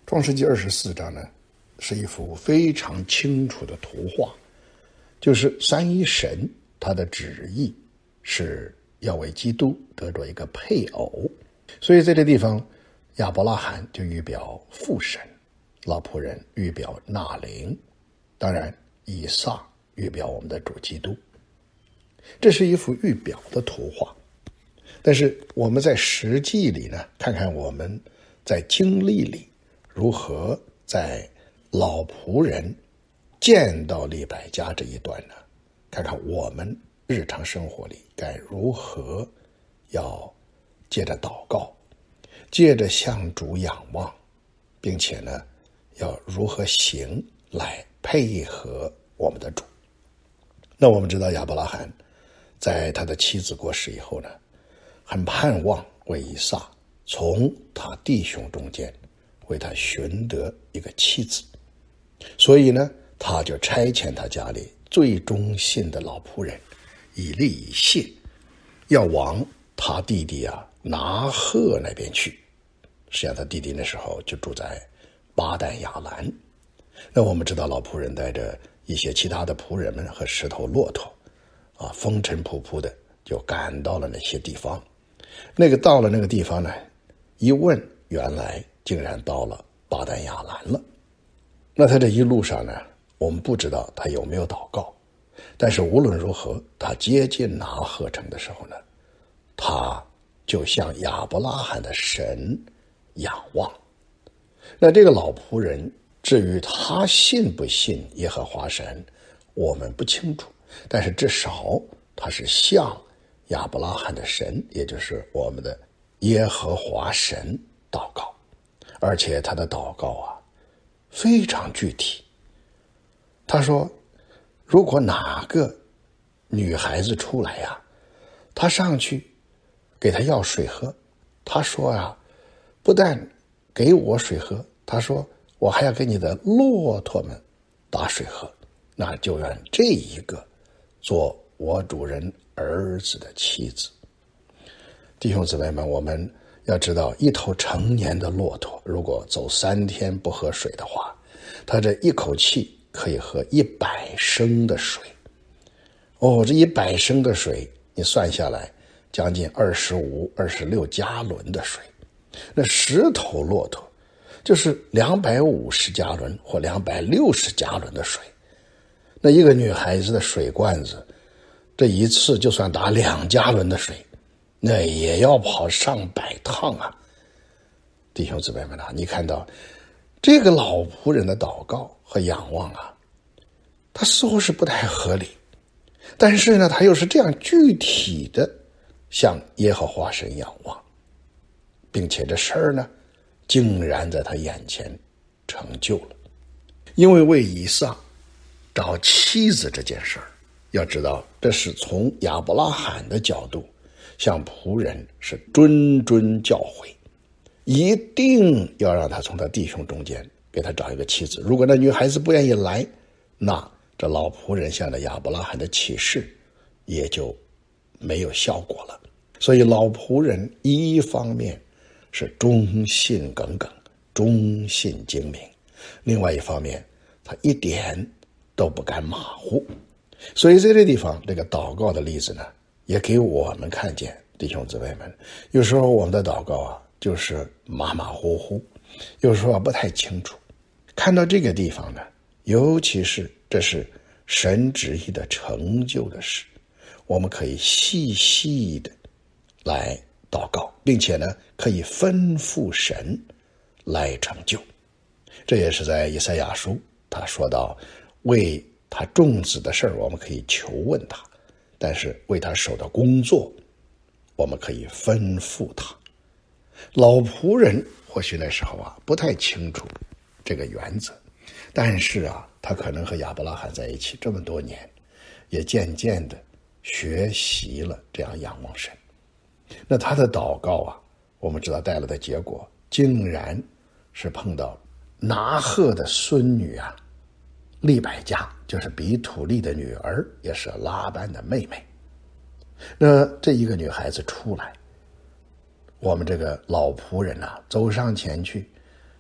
创世纪24章呢，是一幅非常清楚的图画，就是三一神他的旨意是要为基督得着一个配偶，所以在这地方，亚伯拉罕就预表父神，老仆人预表纳灵，当然以撒预表我们的主基督。这是一幅预表的图画，但是我们在实际里呢，看看我们在经历里如何在老仆人见到利百加这一段呢，看看我们日常生活里该如何要借着祷告，借着向主仰望，并且呢要如何行来配合我们的主。那我们知道亚伯拉罕在他的妻子过世以后呢，很盼望为以撒从他弟兄中间为他寻得一个妻子，所以呢他就差遣他家里最忠信的老仆人以利以谢，要往他弟弟拿鹤那边去。实际上他弟弟那时候就住在巴旦亚兰。那我们知道老仆人带着一些其他的仆人们和10头骆驼风尘仆仆的就赶到了那些地方。到了那个地方呢，一问原来竟然到了巴旦亚兰了。那他这一路上呢，我们不知道他有没有祷告，但是无论如何，他接近拿鹤城的时候呢，他就向亚伯拉罕的神仰望。那这个老仆人，至于他信不信耶和华神，我们不清楚，但是至少他是向亚伯拉罕的神，也就是我们的耶和华神祷告，而且他的祷告非常具体。他说如果哪个女孩子出来他上去给她要水喝，他说不但给我水喝，他说我还要给你的骆驼们打水喝，那就让这一个做我主人儿子的妻子。弟兄姊妹们，我们要知道，一头成年的骆驼如果走3天不喝水的话，它这一口气可以喝100升的水。这100升的水你算下来将近25、26加仑的水。那10头骆驼就是250加仑或260加仑的水。那一个女孩子的水罐子，这一次就算打2加仑的水，那也要跑上百趟弟兄姊妹们你看到这个老仆人的祷告和仰望他似乎是不太合理，但是呢他又是这样具体的向耶和华神仰望，并且这事儿呢竟然在他眼前成就了。因为为以撒找妻子这件事儿，要知道这是从亚伯拉罕的角度向仆人是谆谆教诲，一定要让他从他弟兄中间给他找一个妻子。如果那女孩子不愿意来，那这老仆人向着亚伯拉罕的启示也就没有效果了。所以老仆人一方面是忠信耿耿，忠信精明，另外一方面他一点都不敢马虎。所以在这地方这个祷告的例子呢，也给我们看见，弟兄姊妹们，有时候我们的祷告就是马马虎虎，有时候不太清楚。看到这个地方呢，尤其是这是神旨意的成就的事，我们可以细细的来祷告，并且呢可以吩咐神来成就。这也是在以赛亚书他说到，为他众子的事儿我们可以求问他，但是为他手的工作我们可以吩咐他。老仆人或许那时候不太清楚这个原则，但是他可能和亚伯拉罕在一起这么多年，也渐渐的学习了这样仰望神。那他的祷告我们知道带来的结果，竟然是碰到拿鹤的孙女利百加，就是比土利的女儿，也是拉班的妹妹。那这一个女孩子出来，我们这个老仆人走上前去，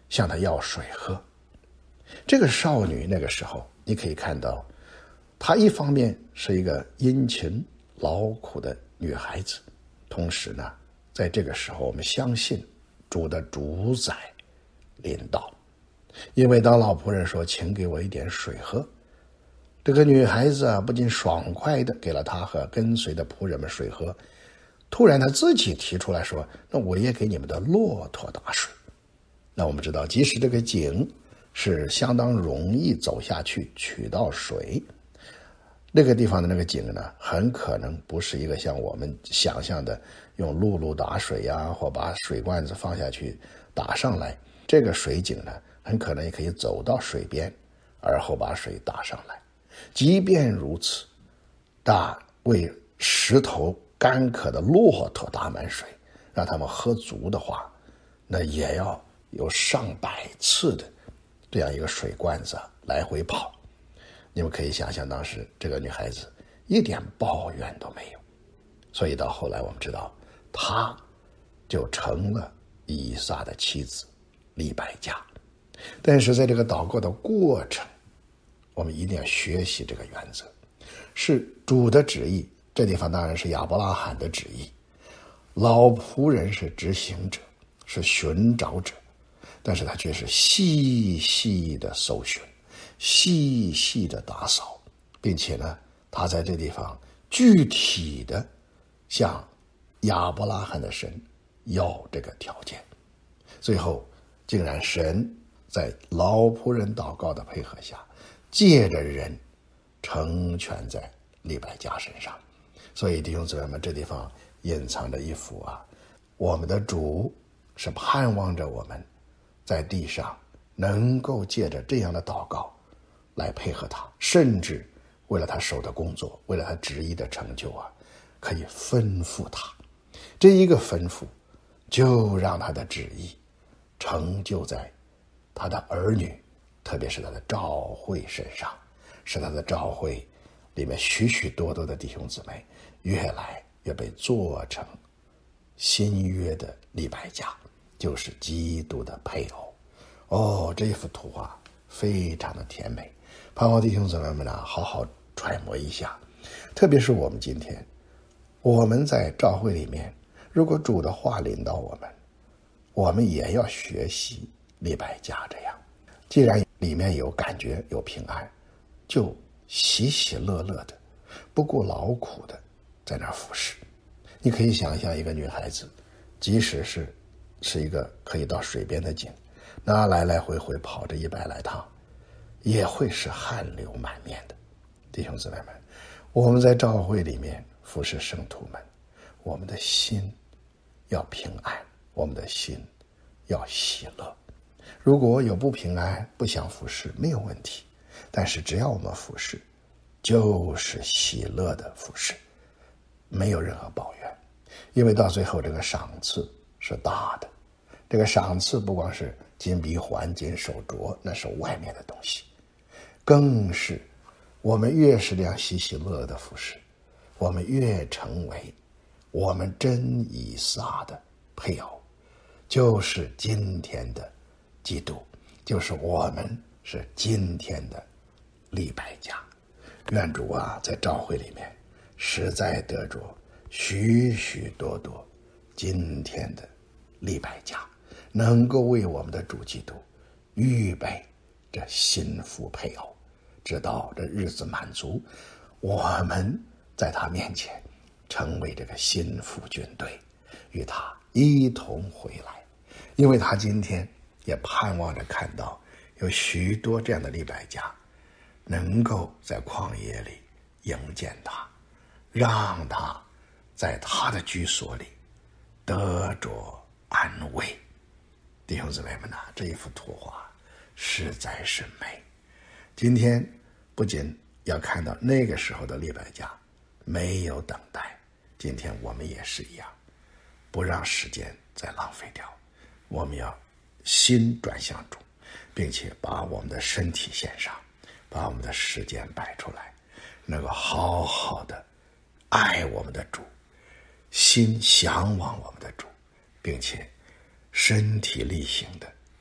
向她要水喝。这个少女那个时候，你可以看到，她一方面是一个殷勤劳苦的女孩子，同时呢，在这个时候，我们相信主的主宰临到，因为当老仆人说：“请给我一点水喝。”这个女孩子啊，不仅爽快的给了她和跟随的仆人们水喝，突然她自己提出来说：“那我也给你们的骆驼打水。”那我们知道，即使这个井是相当容易走下去取到水，那个地方的那个井呢，很可能不是一个像我们想象的用辘轳打水呀，或把水罐子放下去打上来。这个水井呢，很可能也可以走到水边，而后把水打上来。即便如此，为10头干渴的骆驼打满水，让他们喝足的话，那也要有上百次的这样一个水罐子来回跑。你们可以想象，当时这个女孩子一点抱怨都没有，所以到后来我们知道，她就成了以撒的妻子利百加。但是在这个祷告的过程，我们一定要学习这个原则，是主的旨意。这地方当然是亚伯拉罕的旨意，老仆人是执行者，是寻找者，但是他却是细细的搜寻，细细的打扫，并且呢，他在这地方具体的向亚伯拉罕的神要这个条件。最后竟然神在老仆人祷告的配合下，借着人成全在利百加身上。所以弟兄姊妹们，这地方隐藏着一幅我们的主是盼望着我们在地上能够借着这样的祷告来配合他，甚至为了他手的工作，为了他旨意的成就可以吩咐他。这一个吩咐就让他的旨意成就在他的儿女，特别是他的召会身上，使他的召会里面许许多多的弟兄姊妹越来越被做成新约的利百加，就是基督的配偶。这一幅图画非常的甜美，盼望弟兄姊妹们好好揣摩一下。特别是我们今天，我们在召会里面，如果主的话领导我们也要学习利百加这样。既然里面有感觉有平安，就喜喜乐乐的，不顾劳苦的在那儿服侍。你可以想象一个女孩子，即使是一个可以到水边的井，那来来回回跑着100来趟，也会是汗流满面的。弟兄姊妹们，我们在召会里面服侍圣徒们，我们的心要平安，我们的心要喜乐。如果有不平安，不想服侍，没有问题，但是只要我们服侍，就是喜乐的服侍，没有任何抱怨。因为到最后这个赏赐是大的，这个赏赐不光是金鼻环、金手镯，那是外面的东西，更是我们越是这样喜喜乐乐的服侍，我们越成为我们真以撒的配偶，就是今天的基督，就是我们是今天的利百加。愿主在召会里面实在得着许许多多今天的利百加，能够为我们的主基督预备这心腹配偶，直到这日子满足，我们在他面前成为这个心腹军队，与他一同回来。因为他今天也盼望着看到有许多这样的利百加能够在旷野里迎见他，让他在他的居所里得着安慰。弟兄姊妹们这一幅图画实在是美。今天不仅要看到那个时候的利百加没有等待，今天我们也是一样，不让时间再浪费掉，我们要心转向主，并且把我们的身体献上，把我们的时间摆出来，能够好好的爱我们的主，心向往我们的主，并且身体力行的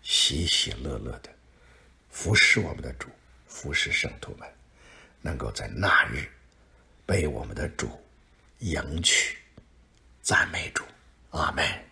喜喜乐乐的服侍我们的主，服侍圣徒们，能够在那日被我们的主迎娶。赞美主，阿们。